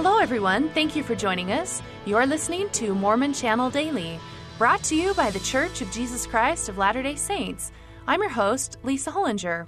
Hello, everyone. Thank you for joining us. You're listening to Mormon Channel Daily, brought to you by the Church of Jesus Christ of Latter-day Saints. I'm your host, Lisa Hollinger.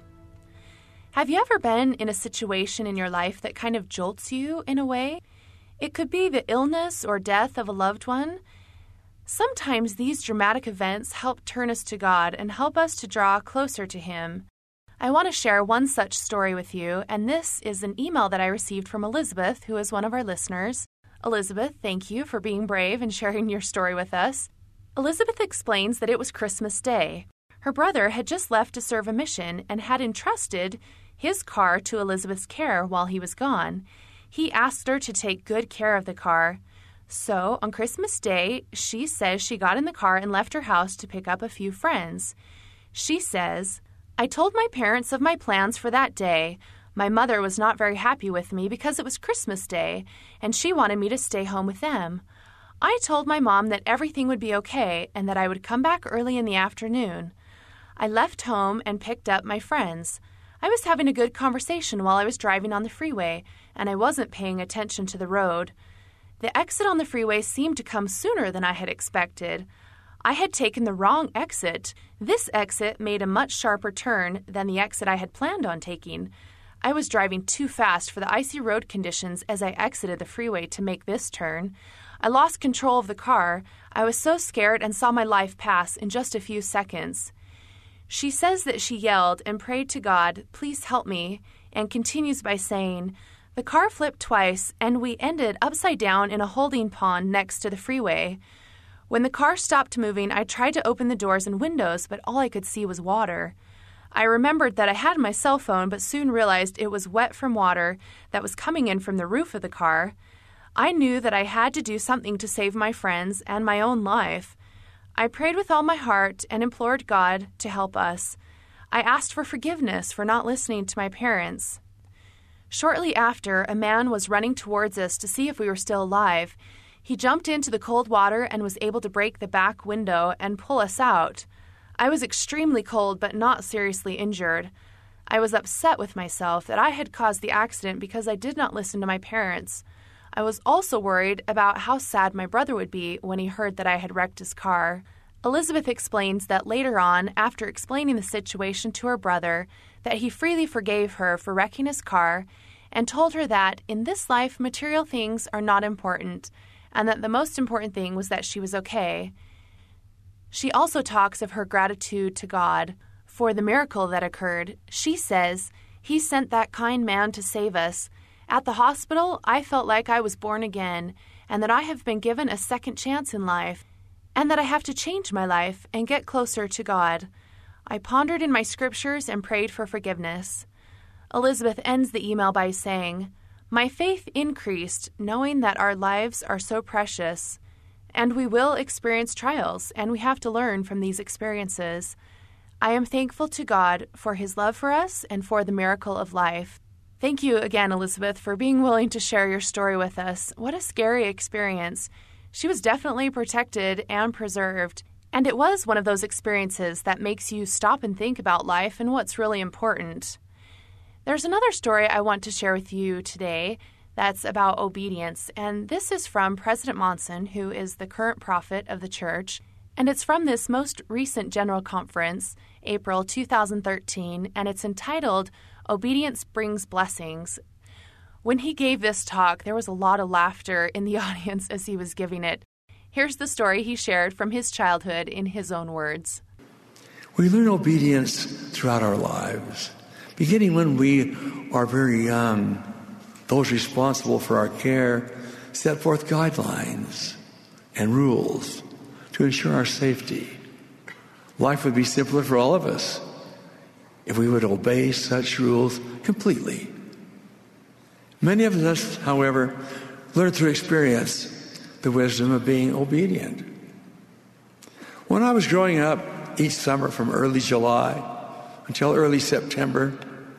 Have you ever been in a situation in your life that kind of jolts you in a way? It could be the illness or death of a loved one. Sometimes these dramatic events help turn us to God and help us to draw closer to Him. I want to share one such story with you, and this is an email that I received from Elizabeth, who is one of our listeners. Elizabeth, thank you for being brave and sharing your story with us. Elizabeth explains that it was Christmas Day. Her brother had just left to serve a mission and had entrusted his car to Elizabeth's care while he was gone. He asked her to take good care of the car. So, on Christmas Day, she says she got in the car and left her house to pick up a few friends. She says, "I told my parents of my plans for that day. My mother was not very happy with me because it was Christmas Day, and she wanted me to stay home with them. I told my mom that everything would be okay and that I would come back early in the afternoon. I left home and picked up my friends. I was having a good conversation while I was driving on the freeway, and I wasn't paying attention to the road. The exit on the freeway seemed to come sooner than I had expected. I had taken the wrong exit. This exit made a much sharper turn than the exit I had planned on taking. I was driving too fast for the icy road conditions as I exited the freeway to make this turn. I lost control of the car. I was so scared and saw my life pass in just a few seconds." She says that she yelled and prayed to God, "Please help me," and continues by saying, "The car flipped twice, and we ended upside down in a holding pond next to the freeway. When the car stopped moving, I tried to open the doors and windows, but all I could see was water. I remembered that I had my cell phone, but soon realized it was wet from water that was coming in from the roof of the car. I knew that I had to do something to save my friends and my own life. I prayed with all my heart and implored God to help us. I asked for forgiveness for not listening to my parents. Shortly after, a man was running towards us to see if we were still alive. He jumped into the cold water and was able to break the back window and pull us out. I was extremely cold but not seriously injured. I was upset with myself that I had caused the accident because I did not listen to my parents. I was also worried about how sad my brother would be when he heard that I had wrecked his car." Elizabeth explains that later on, after explaining the situation to her brother, that he freely forgave her for wrecking his car and told her that in this life material things are not important, and that the most important thing was that she was okay. She also talks of her gratitude to God for the miracle that occurred. She says, "He sent that kind man to save us. At the hospital, I felt like I was born again, and that I have been given a second chance in life, and that I have to change my life and get closer to God. I pondered in my scriptures and prayed for forgiveness." Elizabeth ends the email by saying, "My faith increased knowing that our lives are so precious, and we will experience trials, and we have to learn from these experiences. I am thankful to God for His love for us and for the miracle of life." Thank you again, Elizabeth, for being willing to share your story with us. What a scary experience. She was definitely protected and preserved, and it was one of those experiences that makes you stop and think about life and what's really important. There's another story I want to share with you today that's about obedience, and this is from President Monson, who is the current prophet of the church, and it's from this most recent General Conference, April 2013, and it's entitled, "Obedience Brings Blessings." When he gave this talk, there was a lot of laughter in the audience as he was giving it. Here's the story he shared from his childhood in his own words. We learn obedience throughout our lives, beginning when we are very young. Those responsible for our care set forth guidelines and rules to ensure our safety. Life would be simpler for all of us if we would obey such rules completely. Many of us, however, learn through experience the wisdom of being obedient. When I was growing up, each summer from early July until early September,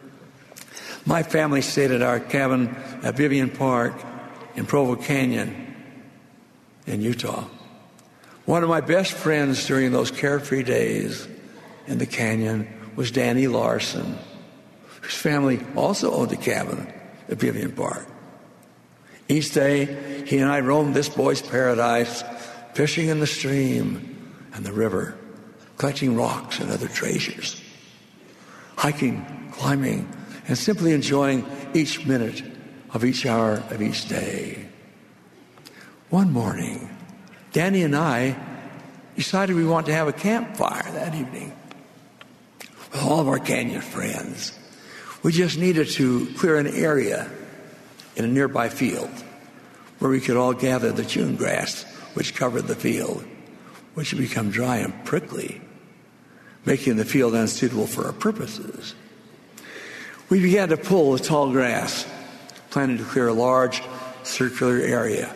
my family stayed at our cabin at Vivian Park in Provo Canyon in Utah. One of my best friends during those carefree days in the canyon was Danny Larson, whose family also owned a cabin at Vivian Park. Each day, he and I roamed this boy's paradise, fishing in the stream and the river, collecting rocks and other treasures, hiking, climbing, and simply enjoying each minute of each hour of each day. One morning, Danny and I decided we wanted to have a campfire that evening with all of our canyon friends. We just needed to clear an area in a nearby field where we could all gather the June grass which covered the field, which had become dry and prickly, making the field unsuitable for our purposes. We began to pull the tall grass, planning to clear a large circular area.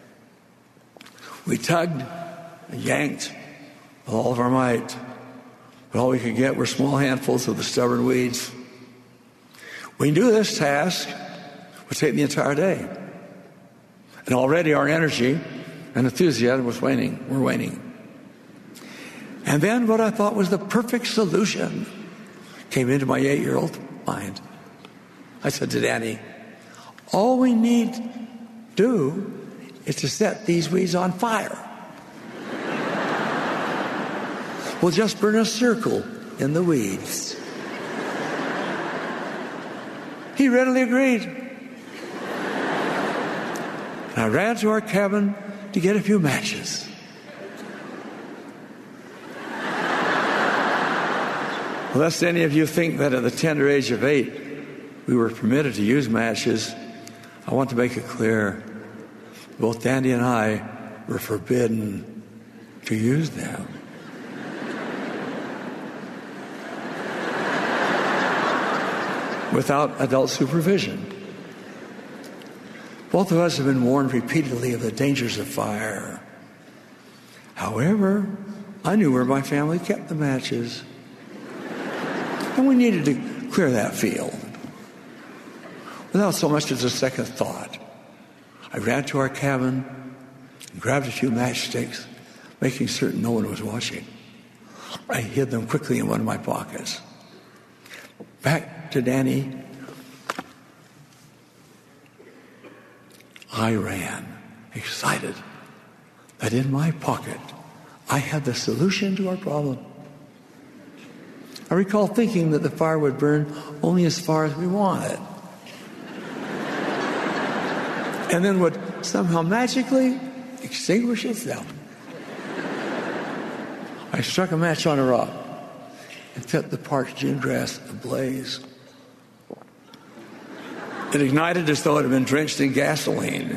We tugged and yanked with all of our might, but all we could get were small handfuls of the stubborn weeds. We knew this task would take the entire day, and already our energy and enthusiasm were waning. And then what I thought was the perfect solution came into my 8-year-old mind. I said to Danny, all we need to do is to set these weeds on fire. We'll just burn a circle in the weeds. He readily agreed. And I ran to our cabin to get a few matches. Lest any of you think that at the tender age of 8 we were permitted to use matches, I want to make it clear, both Danny and I were forbidden to use them. Without adult supervision. Both of us have been warned repeatedly of the dangers of fire. However, I knew where my family kept the matches. And we needed to clear that field. Without so much as a second thought, I ran to our cabin and grabbed a few matchsticks, making certain no one was watching. I hid them quickly in one of my pockets. Back to Danny, I ran, excited that in my pocket I had the solution to our problem. I recall thinking that the fire would burn only as far as we wanted, and then would somehow magically extinguish itself. I struck a match on a rock and set the parched June grass ablaze. It ignited as though it had been drenched in gasoline.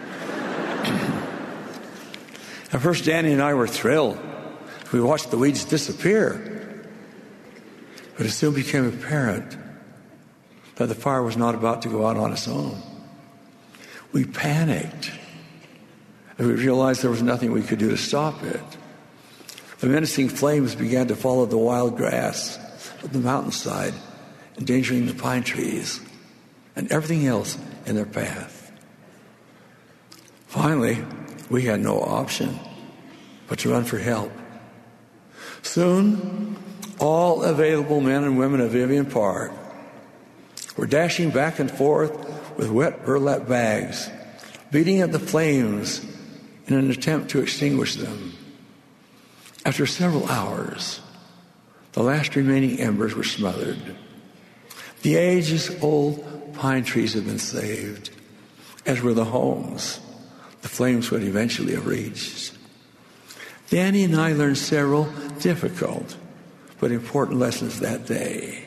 At first, Danny and I were thrilled. We watched the weeds disappear. But it soon became apparent that the fire was not about to go out on its own. We panicked, and we realized there was nothing we could do to stop it. The menacing flames began to follow the wild grass of the mountainside, endangering the pine trees and everything else in their path. Finally, we had no option but to run for help. Soon, all available men and women of Vivian Park were dashing back and forth with wet burlap bags, beating at the flames in an attempt to extinguish them. After several hours, the last remaining embers were smothered. The ages-old pine trees had been saved, as were the homes the flames would eventually have reached. Danny and I learned several difficult but important lessons that day.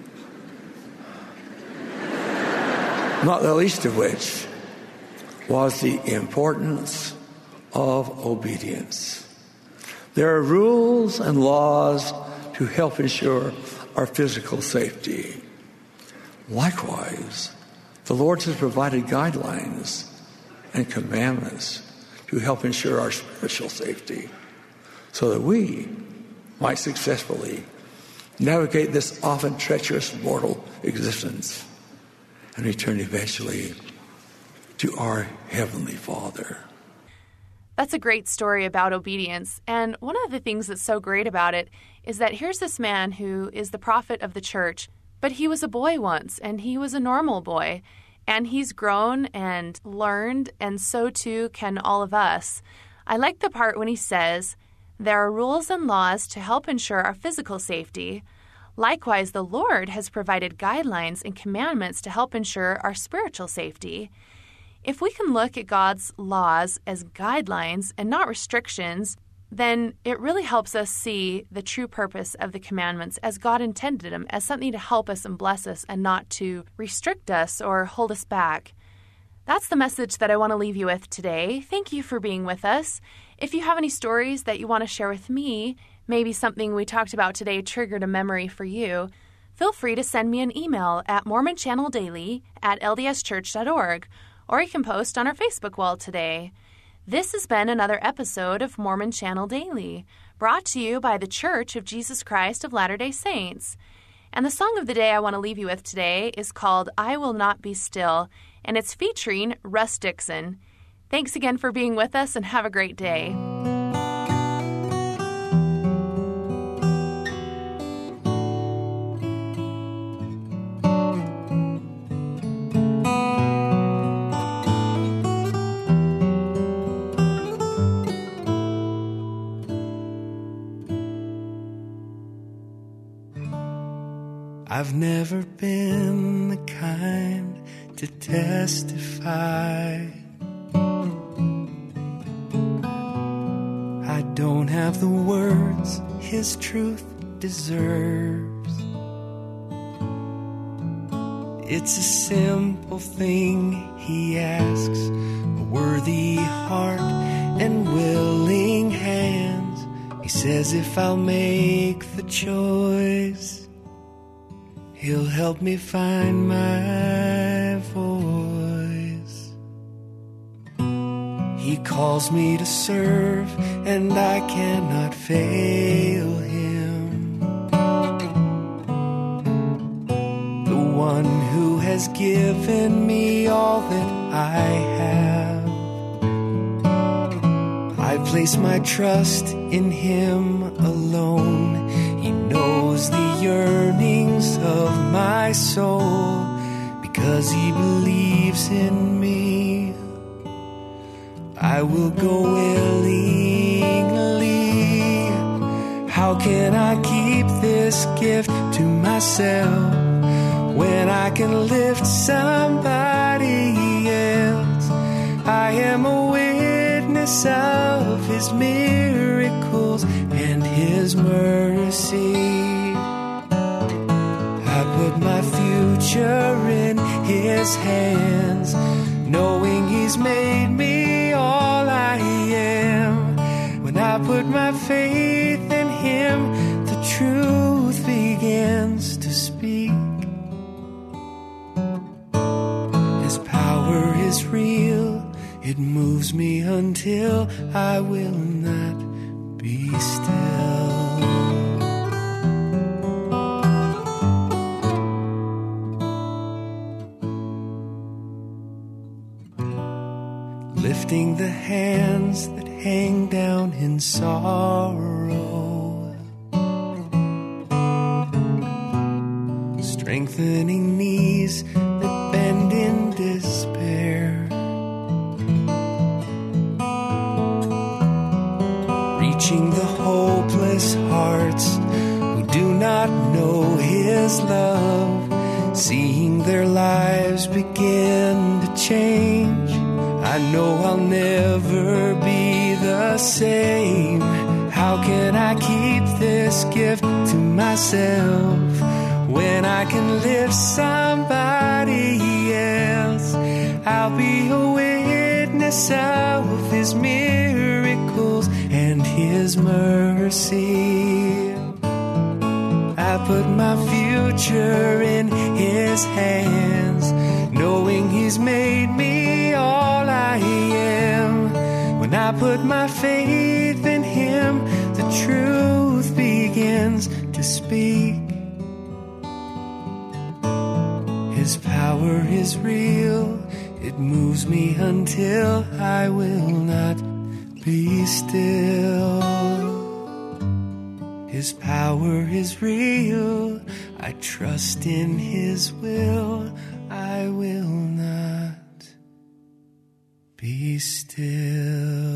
Not the least of which was the importance of obedience. There are rules and laws to help ensure our physical safety. Likewise, the Lord has provided guidelines and commandments to help ensure our spiritual safety so that we might successfully navigate this often treacherous mortal existence and return eventually to our Heavenly Father. That's a great story about obedience. And one of the things that's so great about it is that here's this man who is the prophet of the church, but he was a boy once, and he was a normal boy. And he's grown and learned, and so too can all of us. I like the part when he says, "There are rules and laws to help ensure our physical safety. Likewise, the Lord has provided guidelines and commandments to help ensure our spiritual safety." If we can look at God's laws as guidelines and not restrictions, then it really helps us see the true purpose of the commandments as God intended them, as something to help us and bless us and not to restrict us or hold us back. That's the message that I want to leave you with today. Thank you for being with us. If you have any stories that you want to share with me, maybe something we talked about today triggered a memory for you, feel free to send me an email at mormonchanneldaily@ldschurch.org, or you can post on our Facebook wall today. This has been another episode of Mormon Channel Daily, brought to you by the Church of Jesus Christ of Latter-day Saints. And the song of the day I want to leave you with today is called "I Will Not Be Still," and it's featuring Russ Dixon. Thanks again for being with us, and have a great day. I've never been the kind to testify. I don't have the words his truth deserves. It's a simple thing he asks, a worthy heart and willing hands. He says if I'll make the choice, he'll help me find my voice. He calls me to serve, and I cannot fail him. The one who has given me all that I have. I place my trust in him alone. He knows the yearnings of my soul, because he believes in me. I will go willingly. How can I keep this gift to myself when I can lift somebody else? I am a witness of his miracles and his mercy. I put my future in his hands, knowing he's made me all I am. When I put my faith in him, the truth begins to speak. His power is real, it moves me until I will not be still. Lifting the hands that hang down in sorrow, strengthening knees that bend in despair, reaching the hopeless hearts who do not know his love, seeing their lives begin to change. I know I'll never be the same. How can I keep this gift to myself when I can lift somebody else? I'll be a witness of his miracles and his mercy. I put my future in his hands, knowing he's made me all I am. When I put my faith in him, the truth begins to speak. His power is real, it moves me until I will not be still. His power is real, I trust in his will. I will not be still.